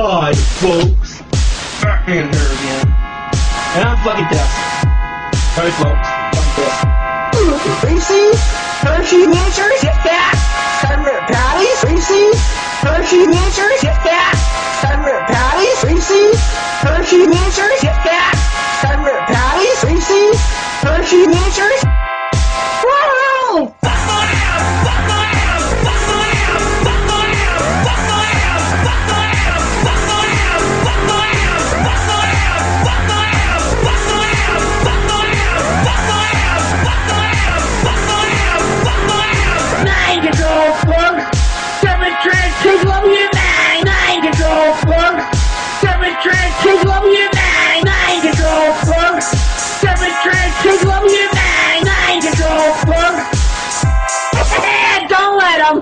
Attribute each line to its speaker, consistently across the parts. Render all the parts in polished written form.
Speaker 1: God, folks. Back in here again. And I'm fucking deaf. Alright, folks. Fucking deaf.
Speaker 2: Reese's, Hershey Miniatures, get that! Carrot Patties, Reese's, Hershey Miniatures, get that! Carrot Patties, Reese's, Hershey Miniatures, get that! Carrot Patties, Reese's, Hershey Miniatures. Wow!
Speaker 3: Mind control, folks! Demonstrate people of your mind! Mind control, folks! Demonstrate people of your mind! Mind control, folks! Demonstrate people of your mind! Mind control, folks! Don't let them!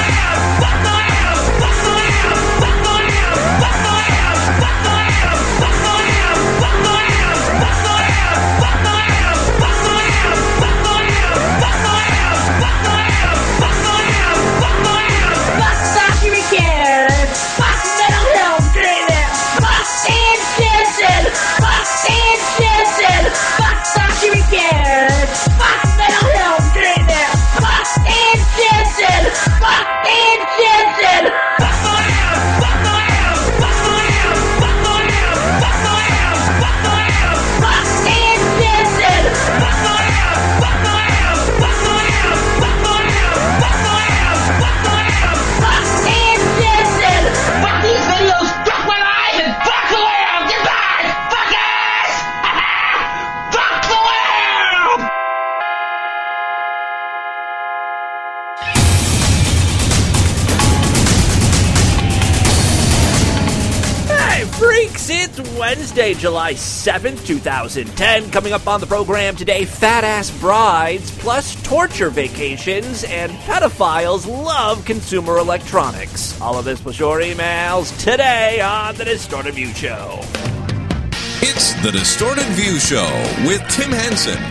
Speaker 4: It's Wednesday, July 7th, 2010. Coming up on the program today, fat-ass brides, plus torture vacations, and pedophiles love consumer electronics. All of this plus your emails today on The Distorted View Show.
Speaker 5: It's The Distorted View Show with Tim Henson.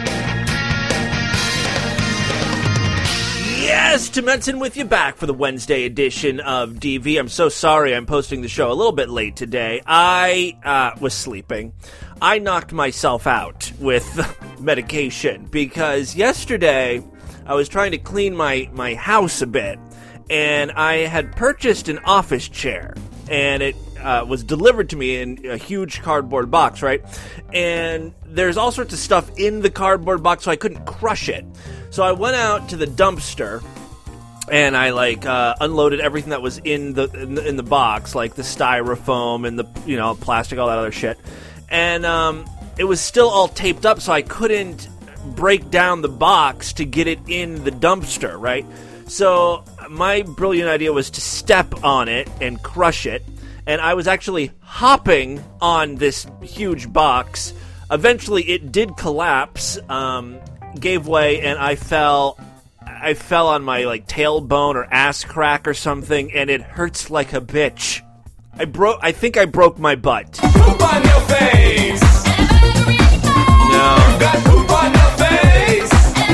Speaker 4: Yes, Tim Henson with you back for the Wednesday edition of DV. I'm so sorry I'm posting the show a little bit late today. I was sleeping. I knocked myself out with medication because yesterday I was trying to clean my house a bit, and I had purchased an office chair, and it was delivered to me in a huge cardboard box, right? And there's all sorts of stuff in the cardboard box, so I couldn't crush it. So I went out to the dumpster, and I unloaded everything that was in the box, like the styrofoam and the plastic, all that other shit. And it was still all taped up, so I couldn't break down the box to get it in the dumpster, right? So my brilliant idea was to step on it and crush it. And I was actually hopping on this huge box. Eventually, it did collapse, gave way, and I fell on my tailbone or ass crack or something, and it hurts like a bitch. I think I broke my butt.
Speaker 6: Poop on your face.
Speaker 4: No.
Speaker 6: You got poop on your face.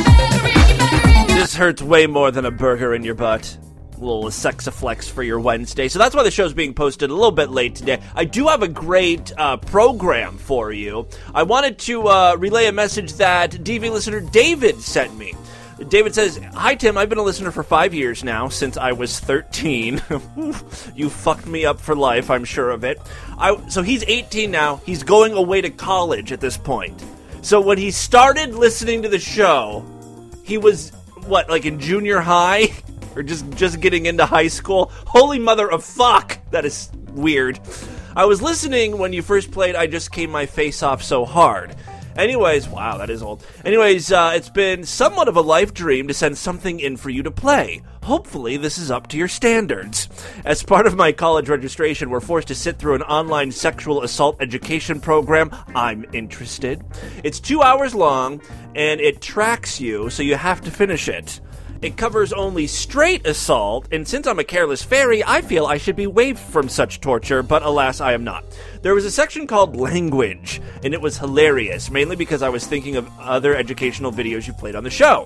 Speaker 4: This hurts way more than a burger in your butt. A little sexaflex for your Wednesday. So that's why the show's being posted a little bit late today. I do have a great program for you. I wanted to relay a message that DV listener David sent me. David says, "Hi Tim, I've been a listener for 5 years now, since I was 13. You fucked me up for life, I'm sure of it. So he's 18 now. He's going away to college at this point. So when he started listening to the show, he was, in junior high? Or just getting into high school? Holy mother of fuck! That is weird. I was listening when you first played I Just Came My Face Off So Hard. Anyways, wow, that is old. Anyways, it's been somewhat of a life dream to send something in for you to play. Hopefully, this is up to your standards. As part of my college registration, we're forced to sit through an online sexual assault education program. I'm interested. It's 2 hours long, and it tracks you, so you have to finish it. It covers only straight assault, and since I'm a careless fairy, I feel I should be waived from such torture, but alas, I am not. There was a section called Language, and it was hilarious, mainly because I was thinking of other educational videos you played on the show.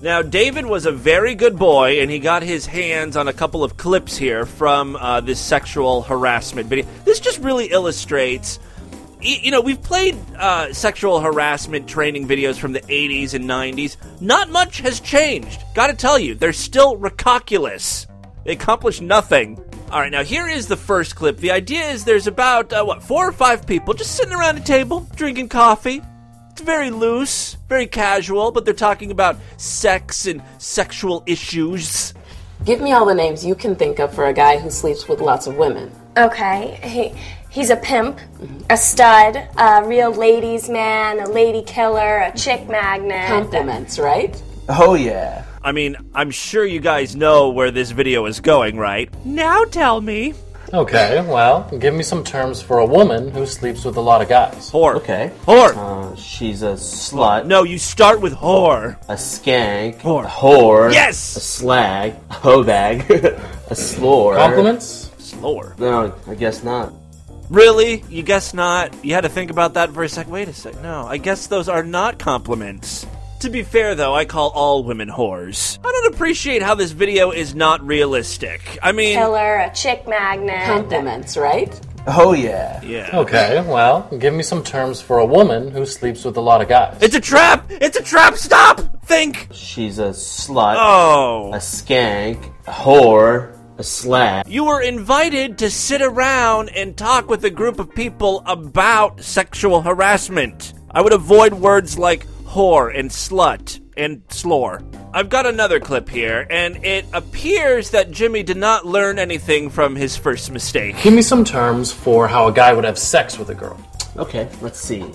Speaker 4: Now, David was a very good boy, and he got his hands on a couple of clips here from this sexual harassment video. This just really illustrates, you know, we've played sexual harassment training videos from the 80s and 90s. Not much has changed. Gotta tell you, they're still recalculous. They accomplish nothing. All right, now here is the first clip. The idea is there's about, 4 or 5 people just sitting around a table, drinking coffee. It's very loose, very casual, but they're talking about sex and sexual issues.
Speaker 7: Give me all the names you can think of for a guy who sleeps with lots of women.
Speaker 8: Okay, he's a pimp, a stud, a real ladies' man, a lady killer, a chick magnet.
Speaker 7: Compliments, right?
Speaker 2: Oh, yeah.
Speaker 4: I mean, I'm sure you guys know where this video is going, right? Now tell me.
Speaker 9: Okay, well, give me some terms for a woman who sleeps with a lot of guys.
Speaker 4: Whore.
Speaker 2: Okay.
Speaker 4: Whore.
Speaker 2: She's a slut.
Speaker 4: No, you start with whore.
Speaker 2: A skank.
Speaker 4: Whore.
Speaker 2: A whore.
Speaker 4: Yes!
Speaker 2: A slag. A hoe bag. A slore.
Speaker 9: Compliments?
Speaker 4: Slore.
Speaker 2: No, I guess not.
Speaker 4: Really? You guess not? You had to think about that for a sec. Wait a sec. No, I guess those are not compliments. To be fair, though, I call all women whores. I don't appreciate how this video is not realistic. I mean...
Speaker 8: Killer, a chick magnet.
Speaker 7: Compliments, right?
Speaker 2: Oh, yeah.
Speaker 4: Yeah.
Speaker 9: Okay, well, give me some terms for a woman who sleeps with a lot of guys.
Speaker 4: It's a trap! It's a trap! Stop! Think!
Speaker 2: She's a slut.
Speaker 4: Oh.
Speaker 2: A skank. A whore. A slag.
Speaker 4: You were invited to sit around and talk with a group of people about sexual harassment. I would avoid words like whore and slut and slore. I've got another clip here, and it appears that Jimmy did not learn anything from his first mistake.
Speaker 9: Give me some terms for how a guy would have sex with a girl.
Speaker 2: Okay, let's see.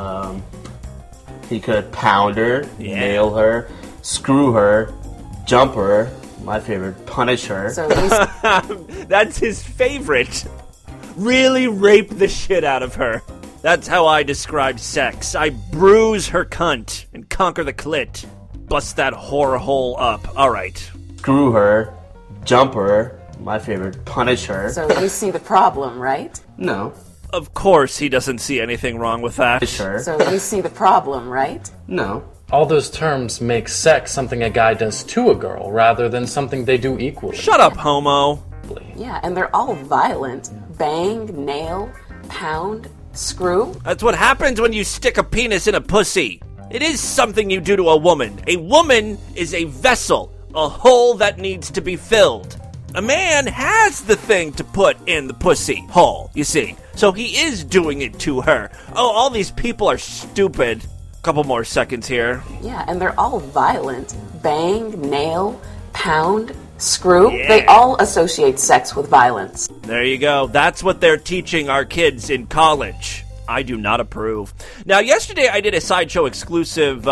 Speaker 2: He could pound her, nail her, screw her, jump her, my favorite, punish her.
Speaker 7: So these
Speaker 4: That's his favorite. Really rape the shit out of her. That's how I describe sex. I bruise her cunt and conquer the clit. Bust that whore hole up. All right.
Speaker 2: Screw her, jump her, my favorite, punish her.
Speaker 7: So you see the problem, right?
Speaker 2: No.
Speaker 4: Of course he doesn't see anything wrong with that.
Speaker 2: Punish her.
Speaker 7: So you see the problem, right?
Speaker 2: No.
Speaker 9: All those terms make sex something a guy does to a girl rather than something they do equally.
Speaker 4: Shut up, homo.
Speaker 7: Yeah, and they're all violent. Bang, nail, pound, screw.
Speaker 4: That's what happens when you stick a penis in a pussy. It is something you do to a woman. A woman is a vessel, a hole that needs to be filled. A man has the thing to put in the pussy hole, you see. So he is doing it to her. Oh, all these people are stupid. Couple more seconds here.
Speaker 7: Yeah, and they're all violent. Bang, nail, pound, screw.
Speaker 4: Yeah.
Speaker 7: They all associate sex with violence.
Speaker 4: There you go. That's what they're teaching our kids in college. I do not approve. Now, yesterday I did a Sideshow exclusive,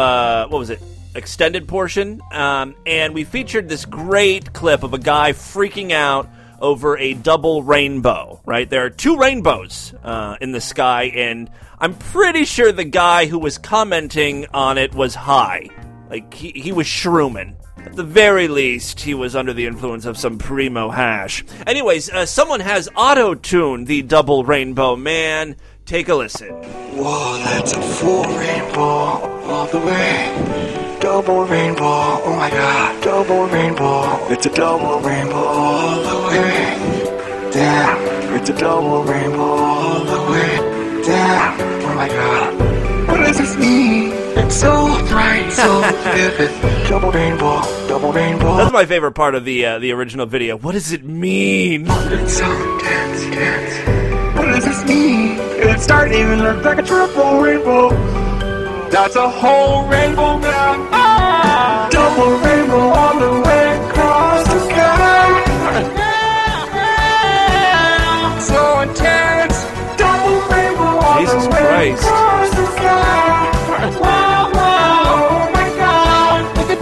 Speaker 4: extended portion, and we featured this great clip of a guy freaking out over a double rainbow, right? There are 2 rainbows in the sky, and I'm pretty sure the guy who was commenting on it was high. Like, he was shrooming. At the very least, he was under the influence of some primo hash. Anyways, someone has auto-tuned the double rainbow. Man, take a listen.
Speaker 10: Whoa, that's a full rainbow all the way. Double rainbow, oh my god. Double rainbow, it's a double rainbow all the way. Damn, it's a double rainbow all the way. Damn, oh my god. What does this mean? It's so bright, so vivid. Double rainbow, double rainbow.
Speaker 4: That's my favorite part of the original video. What does it mean?
Speaker 10: It's so intense. What does this mean? It started even look like a triple rainbow. That's a whole rainbow now. Ah! Double rainbow all the way across the sky. So intense. Double rainbow all
Speaker 4: Jesus
Speaker 10: the way
Speaker 4: Christ.
Speaker 10: across the sky. Wow, wow, oh my god. Look at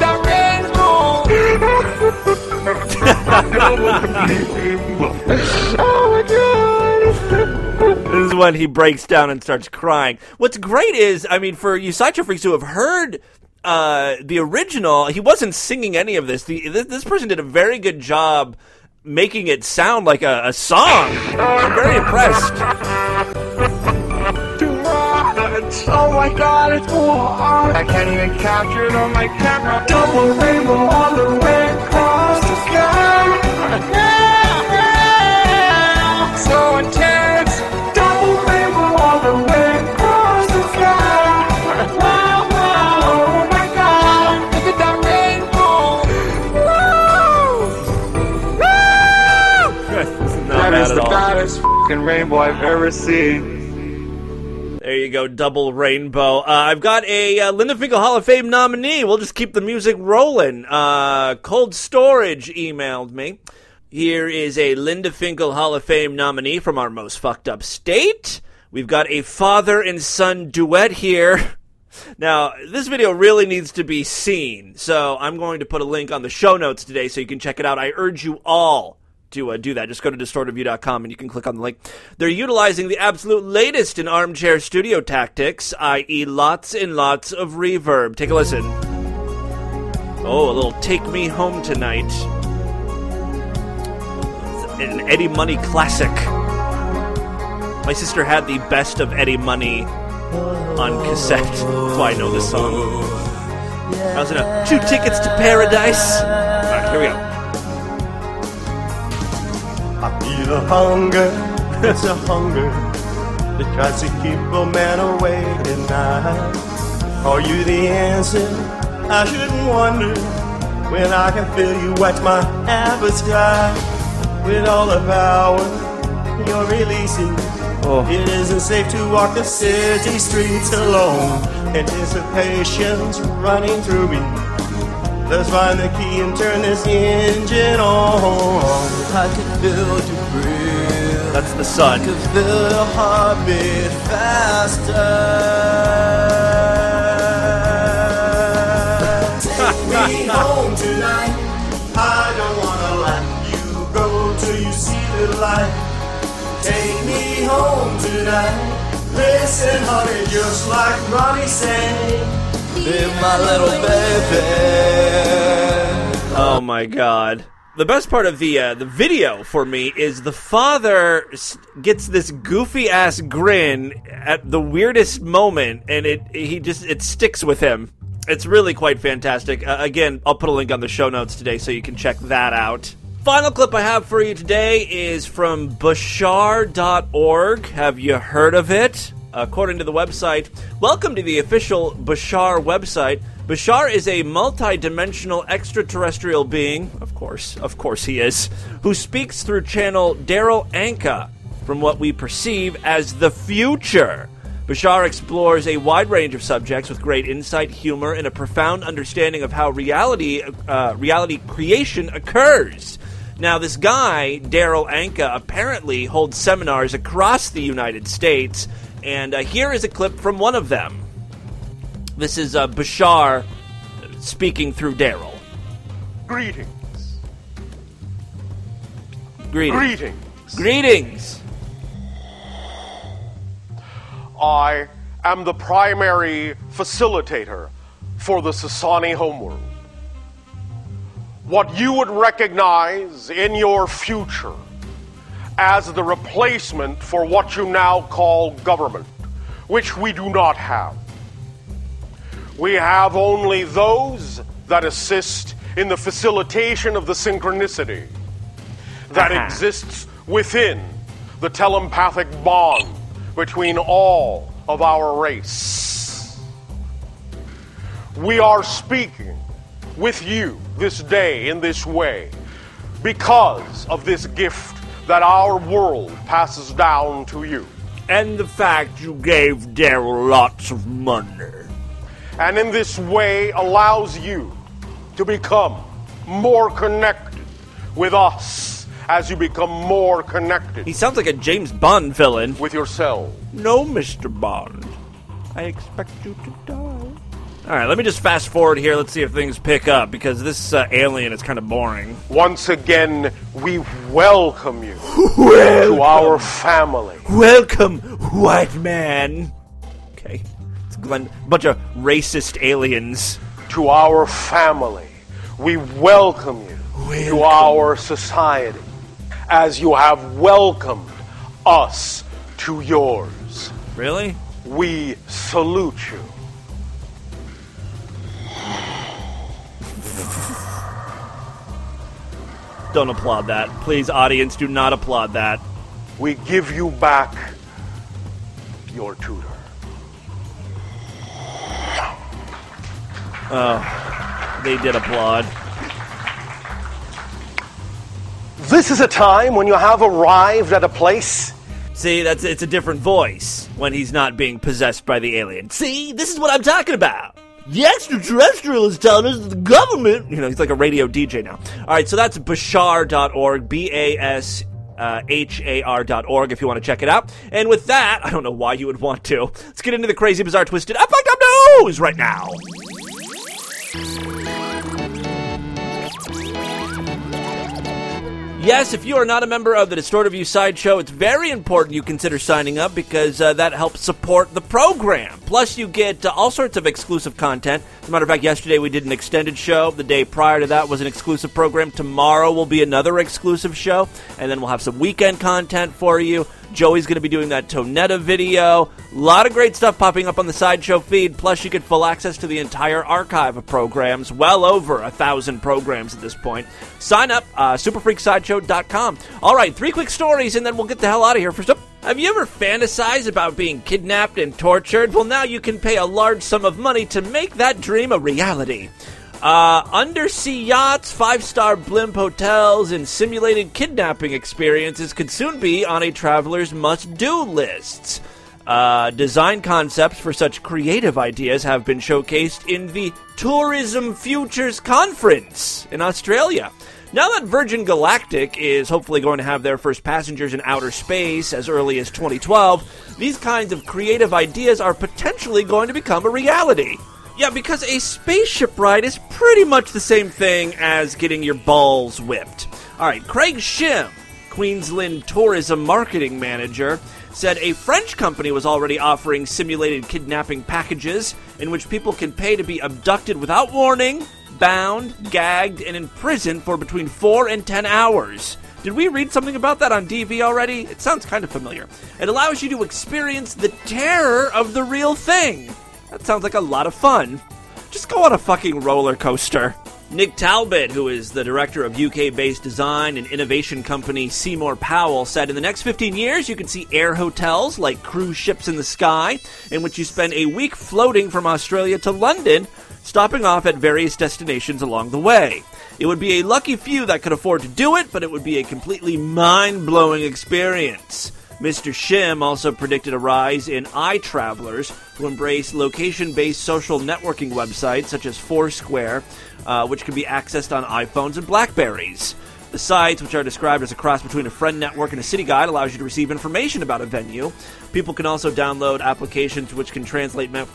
Speaker 10: that rainbow. Oh my god.
Speaker 4: This is when he breaks down and starts crying. What's great is, I mean, for you Sideshow freaks who have heard the original, he wasn't singing any of this. This person did a very good job making it sound like a song. I'm very impressed.
Speaker 10: Oh my god, it's war. I can't even capture it on my camera. Double rainbow all the way across the sky. So intense. Double rainbow all the way across the sky. Wow, wow, oh my God, look at that rainbow. That is the baddest fucking rainbow I've ever seen.
Speaker 4: There you go, double rainbow. I've got a Linda Finkel Hall of Fame nominee. We'll just keep the music rolling. Cold Storage emailed me. Here is a Linda Finkel Hall of Fame nominee from our most fucked up state. We've got a father and son duet here. Now, this video really needs to be seen, so I'm going to put a link on the show notes today so you can check it out. I urge you all to do that. Just go to distortedview.com and you can click on the link. They're utilizing the absolute latest in armchair studio tactics, i.e. lots and lots of reverb. Take a listen. Oh, a little Take Me Home Tonight. An Eddie Money classic. My sister had the best of Eddie Money on cassette. That's why I know this song. I was in a 2 Tickets to Paradise. Alright, here we go.
Speaker 10: I feel a hunger, it's a hunger that tries to keep a man awake at night. Are you the answer? I shouldn't wonder when I can feel you whet my appetite with all the power you're releasing. It isn't safe to walk the city streets alone. Anticipation's running through me. Let's find the key and turn this engine on. I can feel you breathe.
Speaker 4: That's the sun.
Speaker 10: I can feel your heartbeat faster. Take me home tonight. I don't wanna let you go till you see the light. Take me home tonight. Listen, honey, just like Ronnie said. Be my little baby.
Speaker 4: Oh my God. The best part of the video for me is the father gets this goofy ass grin at the weirdest moment, and it sticks with him. It's really quite fantastic. Again, I'll put a link on the show notes today so you can check that out. Final clip I have for you today is from Bashar.org. Have you heard of it? According to the website, welcome to the official Bashar website. Bashar is a multi-dimensional extraterrestrial being, of course he is, who speaks through channel Daryl Anka from what we perceive as the future. Bashar explores a wide range of subjects with great insight, humor, and a profound understanding of how reality creation occurs. Now, this guy, Daryl Anka, apparently holds seminars across the United States, and here is a clip from one of them. This is Bashar speaking through Daryl.
Speaker 11: Greetings.
Speaker 4: Greetings.
Speaker 11: I am the primary facilitator for the Sasani homeworld. What you would recognize in your future as the replacement for what you now call government, which we do not have. We have only those that assist in the facilitation of the synchronicity that exists within the telepathic bond between all of our race. We are speaking with you this day in this way because of this gift that our world passes down to you.
Speaker 4: And the fact you gave Daryl lots of money.
Speaker 11: And in this way allows you to become more connected with us as you become more connected.
Speaker 4: He sounds like a James Bond villain.
Speaker 11: With yourself.
Speaker 4: No, Mr. Bond. I expect you to die. Alright, let me just fast forward here. Let's see if things pick up, because this alien is kind of boring.
Speaker 11: Once again, we welcome you to our family.
Speaker 4: Welcome, white man. Okay. It's a bunch of racist aliens.
Speaker 11: To our family. We welcome you to our society, as you have welcomed us to yours.
Speaker 4: Really?
Speaker 11: We salute you.
Speaker 4: Don't applaud that. Please, audience, do not applaud that.
Speaker 11: We give you back your tutor.
Speaker 4: Oh, they did applaud.
Speaker 11: This is a time when you have arrived at a place.
Speaker 4: See, it's a different voice when he's not being possessed by the alien. See, this is what I'm talking about. The extraterrestrial is telling us that the government... he's like a radio DJ now. All right, so that's bashar.org, BASHAR.org if you want to check it out. And with that, I don't know why you would want to. Let's get into the crazy, bizarre, twisted, fucked up news right now. Yes, if you are not a member of the Distorted View Sideshow, it's very important you consider signing up because that helps support the program. Plus, you get all sorts of exclusive content. As a matter of fact, yesterday we did an extended show. The day prior to that was an exclusive program. Tomorrow will be another exclusive show, and then we'll have some weekend content for you. Joey's going to be doing that Tonetta video. A lot of great stuff popping up on the Sideshow feed. Plus, you get full access to the entire archive of programs. Well over 1,000 programs at this point. Sign up, superfreaksideshow.com. All right, 3 quick stories, and then we'll get the hell out of here. First up, have you ever fantasized about being kidnapped and tortured? Well, now you can pay a large sum of money to make that dream a reality. Undersea yachts, 5-star blimp hotels, and simulated kidnapping experiences could soon be on a traveler's must-do lists. Design concepts for such creative ideas have been showcased in the Tourism Futures Conference in Australia. Now that Virgin Galactic is hopefully going to have their first passengers in outer space as early as 2012, these kinds of creative ideas are potentially going to become a reality. Yeah, because a spaceship ride is pretty much the same thing as getting your balls whipped. All right, Craig Shim, Queensland Tourism Marketing Manager, said a French company was already offering simulated kidnapping packages in which people can pay to be abducted without warning, bound, gagged, and imprisoned for between 4 and 10 hours. Did we read something about that on DV already? It sounds kind of familiar. It allows you to experience the terror of the real thing. That sounds like a lot of fun. Just go on a fucking roller coaster. Nick Talbot, who is the director of UK-based design and innovation company Seymour Powell, said in the next 15 years you can see air hotels like cruise ships in the sky, in which you spend a week floating from Australia to London, stopping off at various destinations along the way. It would be a lucky few that could afford to do it, but it would be a completely mind-blowing experience. Mr. Shim also predicted a rise in eye-travelers who embrace location-based social networking websites such as Foursquare, which can be accessed on iPhones and BlackBerries. The sites, which are described as a cross between a friend network and a city guide, allows you to receive information about a venue. People can also download applications which can translate maps.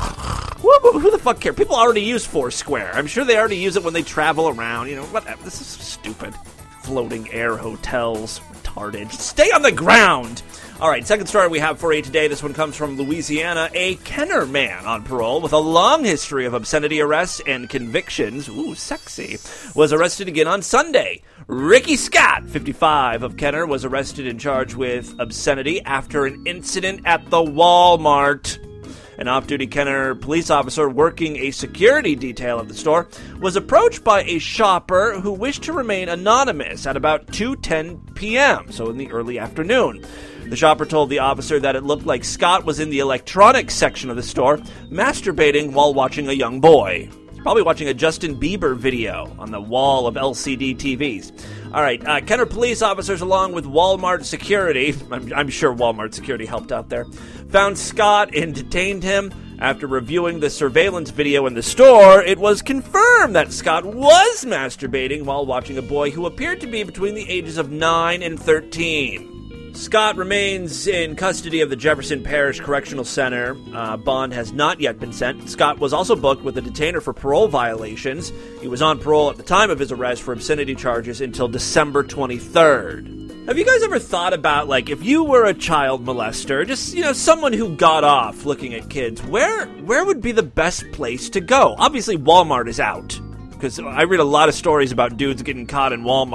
Speaker 4: Who the fuck cares? People already use Foursquare. I'm sure they already use it when they travel around. Whatever. This is stupid. Floating air hotels. Retarded. Stay on the ground! All right, second story we have for you today. This one comes from Louisiana. A Kenner man on parole with a long history of obscenity arrests and convictions, ooh, sexy, was arrested again on Sunday. Ricky Scott, 55, of Kenner, was arrested and charged with obscenity after an incident at the Walmart. An off-duty Kenner police officer working a security detail at the store was approached by a shopper who wished to remain anonymous at about 2:10 p.m., so in the early afternoon. The shopper told the officer that it looked like Scott was in the electronics section of the store, masturbating while watching a young boy. Probably watching a Justin Bieber video on the wall of LCD TVs. All right, Kenner police officers, along with Walmart security, I'm sure Walmart security helped out there, found Scott and detained him. After reviewing the surveillance video in the store, it was confirmed that Scott was masturbating while watching a boy who appeared to be between the ages of 9 and 13. Scott remains in custody of the Jefferson Parish Correctional Center. Bond has not yet been sent. Scott was also booked with a detainer for parole violations. He was on parole at the time of his arrest for obscenity charges until December 23rd. Have you guys ever thought about, if you were a child molester, just, someone who got off looking at kids, where would be the best place to go? Obviously, Walmart is out, because I read a lot of stories about dudes getting caught in Walmart.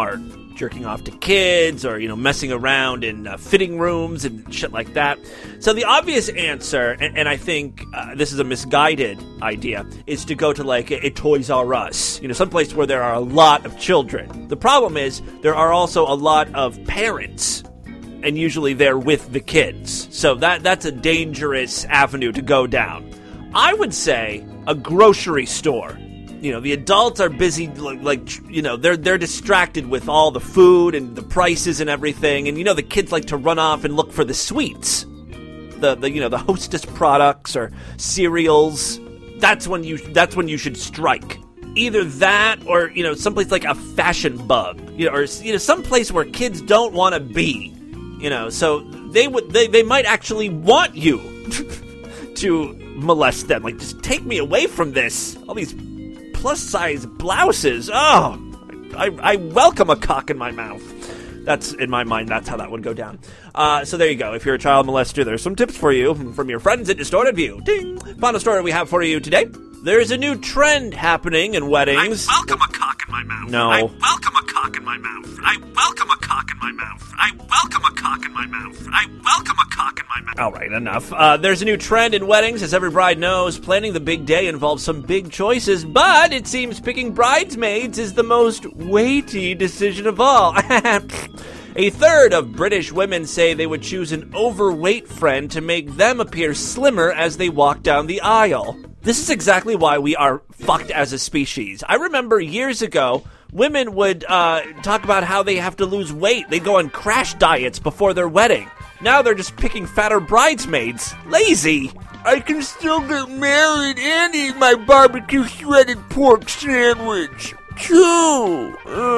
Speaker 4: jerking off to kids or, messing around in fitting rooms and shit like that. So the obvious answer, and I think this is a misguided idea, is to go to like a Toys R Us, someplace where there are a lot of children. The problem is there are also a lot of parents, and usually they're with the kids. So that's a dangerous avenue to go down. I would say a grocery store. The adults are busy, they're distracted with all the food and the prices and everything. And, the kids like to run off and look for the sweets. The Hostess products or cereals. That's when you should strike. Either that or, someplace like a Fashion Bug. Or, someplace where kids don't want to be. So they might actually want you to molest them. Like, just take me away from this. All these plus-size blouses. Oh, I welcome a cock in my mouth. That's, in my mind, that's how that would go down. So there you go. If you're a child molester, there's some tips for you from your friends at Distorted View. Ding! Final story we have for you today. There's a new trend happening in weddings.
Speaker 12: I welcome a cock in my mouth.
Speaker 4: No.
Speaker 12: I welcome a cock in my mouth. I welcome a cock in my mouth. I welcome a cock in my mouth. I welcome a cock in my mouth.
Speaker 4: All right, enough. There's a new trend in weddings. As every bride knows, planning the big day involves some big choices, but it seems picking bridesmaids is the most weighty decision of all. A third of British women say they would choose an overweight friend to make them appear slimmer as they walk down the aisle. This is exactly why we are fucked as a species. I remember years ago, women would talk about how they have to lose weight. They'd go on crash diets before their wedding. Now they're just picking fatter bridesmaids. Lazy.
Speaker 13: I can still get married and eat my barbecue shredded pork sandwich. Too.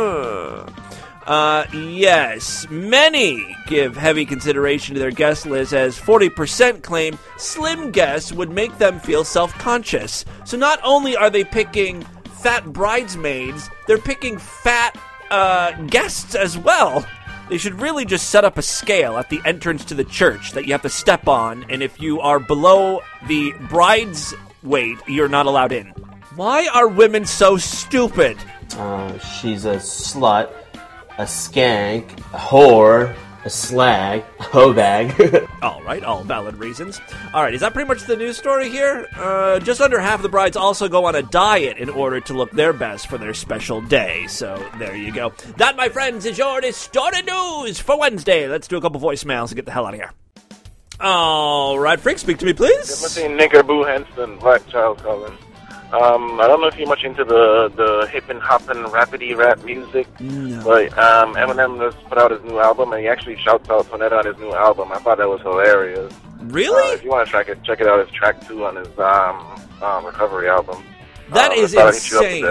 Speaker 4: Yes, many give heavy consideration to their guest list, as 40% claim slim guests would make them feel self-conscious. So not only are they picking fat bridesmaids, they're picking fat guests as well. They should really just set up a scale at the entrance to the church that you have to step on, and if you are below the bride's weight, you're not allowed in. Why are women so stupid?
Speaker 14: She's a slut, a skank, a whore, a slag, a hoe bag.
Speaker 4: All right, all valid reasons. All right, is that pretty much the news story here? Just under half of the brides also go on a diet in order to look their best for their special day. So there you go. That, my friends, is your Distorted News for Wednesday. Let's do a couple voicemails and get the hell out of here. All right, Frank, speak to me, please.
Speaker 15: Timothy Nigger Boo Henson, Black Child calling. I don't know if you're much into the hip and hopping rapidy rap music, but Eminem just put out his new album, and he actually shouts out Tonetta on his new album. I thought that was hilarious.
Speaker 4: Really?
Speaker 15: If you want to check it out, it's track 2 on his Recovery album.
Speaker 4: That is insane.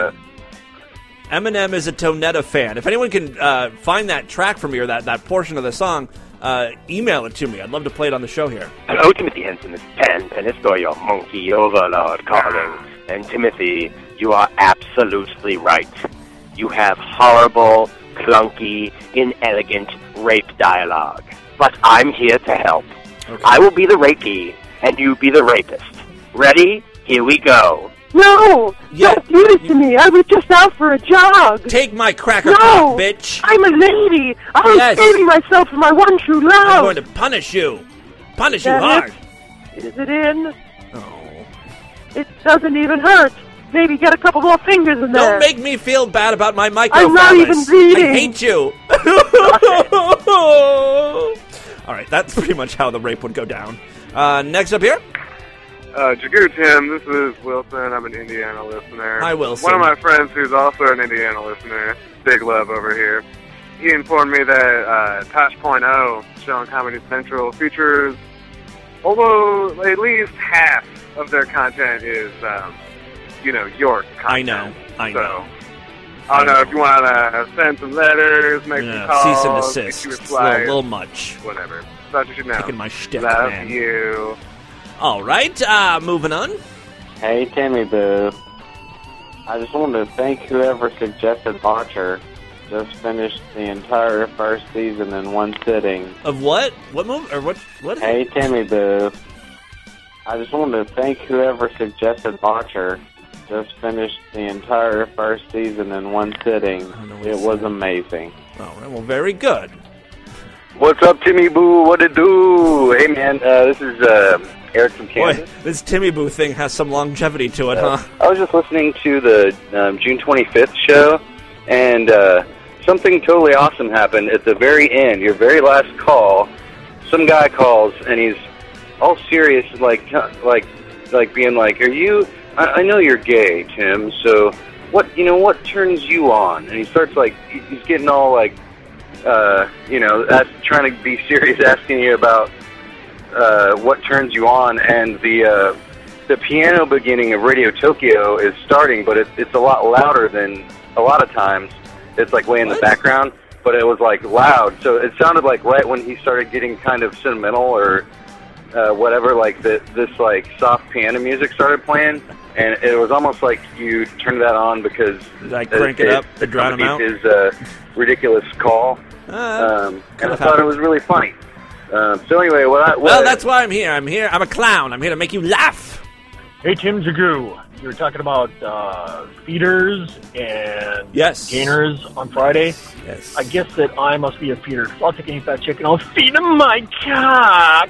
Speaker 4: Eminem is a Tonetta fan. If anyone can find that track for me or that portion of the song, email it to me. I'd love to play it on the show here.
Speaker 16: Hello, Timothy Henson. It's Pen Penistorio, Monkey Overlord calling. And Timothy, you are absolutely right. You have horrible, clunky, inelegant rape dialogue. But I'm here to help. Okay. I will be the rapee, and you be the rapist. Ready? Here we go.
Speaker 17: No! Don't do this to me! I was just out for a jog!
Speaker 4: Take my cracker pop, bitch!
Speaker 17: I'm a lady! I was saving myself for my one true love!
Speaker 4: I'm going to punish you! Punish you hard!
Speaker 17: Is it in? It doesn't even hurt. Maybe get a couple more fingers in there.
Speaker 4: Don't make me feel bad about my microphallus.
Speaker 17: I'm not even bleeding.
Speaker 4: I hate you. All right, that's pretty much how the rape would go down. Next up here.
Speaker 18: Jagur Tim, this is Wilson. I'm an Indiana listener.
Speaker 4: Hi, Wilson.
Speaker 18: One of my friends who's also an Indiana listener, big love over here, he informed me that Tosh.0, show on Comedy Central, features although at least half of their content is, your content.
Speaker 4: I know.
Speaker 18: I don't know if you want to send some letters, make some calls,
Speaker 4: cease and desist. It's a little much.
Speaker 18: Whatever. Thought you should know.
Speaker 4: Taking my shtick,
Speaker 18: Love
Speaker 4: man.
Speaker 18: you.
Speaker 4: All right, moving on.
Speaker 19: Hey, Timmy Boo. I just wanted to thank whoever suggested Archer. Just finished the entire first season in one sitting.
Speaker 4: Of what? What movie? Or what? What?
Speaker 19: Hey, Timmy Boo. I just wanted to thank whoever suggested Archer. Just finished the entire first season in one sitting. It was amazing.
Speaker 4: Oh, well, very good.
Speaker 20: What's up, Timmy Boo? What it do? Hey, man, this is Eric from Kansas.
Speaker 4: Boy, this Timmy Boo thing has some longevity to it, huh?
Speaker 20: I was just listening to the June 25th show, and something totally awesome happened at the very end, your very last call. Some guy calls, and he's all serious, like being like, "Are you? I know you're gay, Tim. So what turns you on?" And he starts he's getting all trying to be serious, asking you about what turns you on, and the piano beginning of Radio Tokyo is starting, but it's a lot louder than a lot of times. It's way in the background, but it was loud, so it sounded like right when he started getting kind of sentimental or whatever, this soft piano music started playing, and it was almost like you turned that on because
Speaker 4: crank it up to drown him out.
Speaker 20: His ridiculous call, and I thought it was really funny. So anyway,
Speaker 4: well, that's why I'm here. I'm a clown. I'm here to make you laugh.
Speaker 21: Hey, Tim Zagoo. You were talking about feeders and gainers on Friday.
Speaker 4: Yes.
Speaker 21: I guess that I must be a feeder. So I'll take any fat chicken. I'll feed him my cock.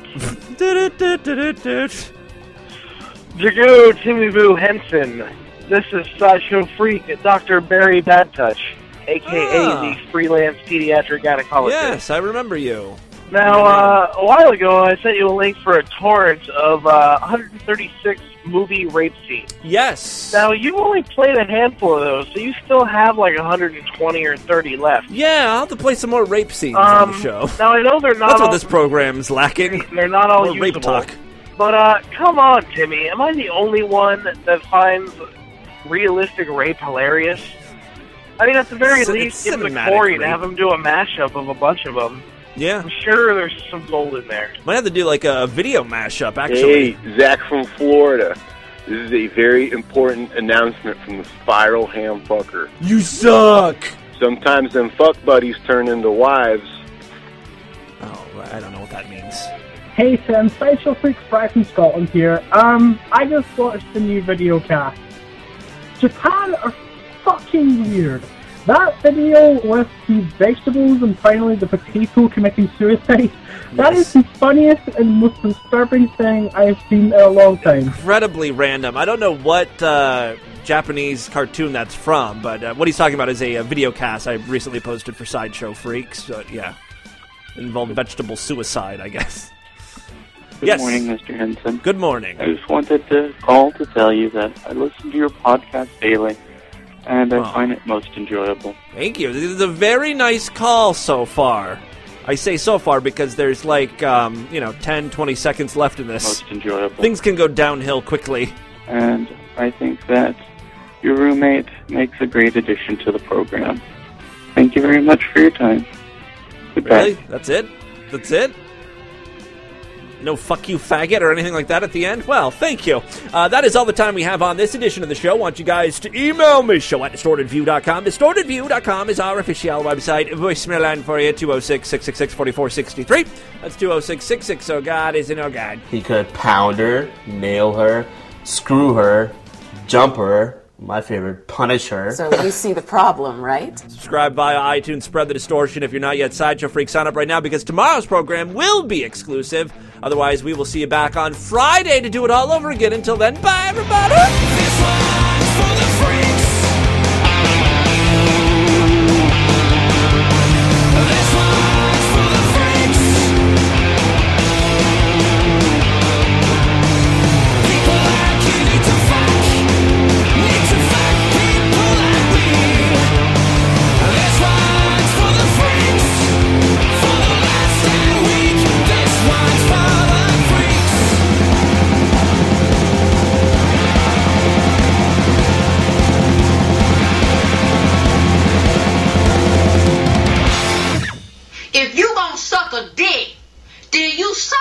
Speaker 22: Zagoo, Timmy Boo Henson. This is Sideshow Freak, Dr. Barry Badtouch, a.k.a. the freelance pediatric gynecologist.
Speaker 4: Yes, I remember you.
Speaker 22: Now, a while ago, I sent you a link for a torrent of 136 movie rape scenes.
Speaker 4: Yes.
Speaker 22: Now, you only played a handful of those, so you still have 120 or 30 left.
Speaker 4: Yeah, I'll have to play some more rape scenes on the show.
Speaker 22: Now, I know they're not
Speaker 4: That's what this program's lacking.
Speaker 22: They're not all
Speaker 4: more
Speaker 22: usable.
Speaker 4: rape talk.
Speaker 22: But, come on, Timmy. Am I the only one that finds realistic rape hilarious? I mean, at the very least, give him the Corey and have him do a mashup of a bunch of them.
Speaker 4: Yeah.
Speaker 22: I'm sure there's some gold in there.
Speaker 4: Might have to do a video mashup, actually.
Speaker 23: Hey, Zach from Florida. This is a very important announcement from the Spiral Hamfucker.
Speaker 4: You suck!
Speaker 23: Sometimes them fuck buddies turn into wives.
Speaker 4: Oh, I don't know what that means.
Speaker 24: Hey Tim, Sideshow Freak Fry from Scotland here. I just watched the new video cast. Japan are fucking weird. That video with the vegetables and finally the potato committing suicide, that is the funniest and most disturbing thing I've seen in a long time.
Speaker 4: Incredibly random. I don't know what Japanese cartoon that's from, but what he's talking about is a video cast I recently posted for Sideshow Freaks. Yeah. It involved vegetable suicide, I guess.
Speaker 25: Good morning, Mr. Henson.
Speaker 4: Good morning.
Speaker 25: I just wanted to call to tell you that I listen to your podcast daily, and I find it most enjoyable.
Speaker 4: Thank you. This is a very nice call so far. I say so far because there's 10, 20 seconds left in this.
Speaker 25: Most enjoyable.
Speaker 4: Things can go downhill quickly.
Speaker 25: And I think that your roommate makes a great addition to the program. Thank you very much for your time. Goodbye.
Speaker 4: Really? That's it? That's it? No fuck you faggot or anything like that at the end? Well, thank you. That is all the time we have on this edition of the show. I want you guys to email me, show@distortedview.com. Distortedview.com is our official website. Voicemail line for you, 206-666-4463. That's 206-66. Oh, God is an oh, God.
Speaker 14: He could pound her, nail her, screw her, jump her, my favorite, punish her.
Speaker 7: So you see the problem, right?
Speaker 4: Subscribe via iTunes, spread the distortion. If you're not yet Sideshow Freak, sign up right now because tomorrow's program will be exclusive. Otherwise, we will see you back on Friday to do it all over again. Until then, bye, everybody!
Speaker 6: This one's for the freaks. This one's for the freaks. People like you need to fuck people like me. This one's for the freaks. For the last 10 weeks, this one's for the freaks.
Speaker 2: If you gonna suck a dick, then you suck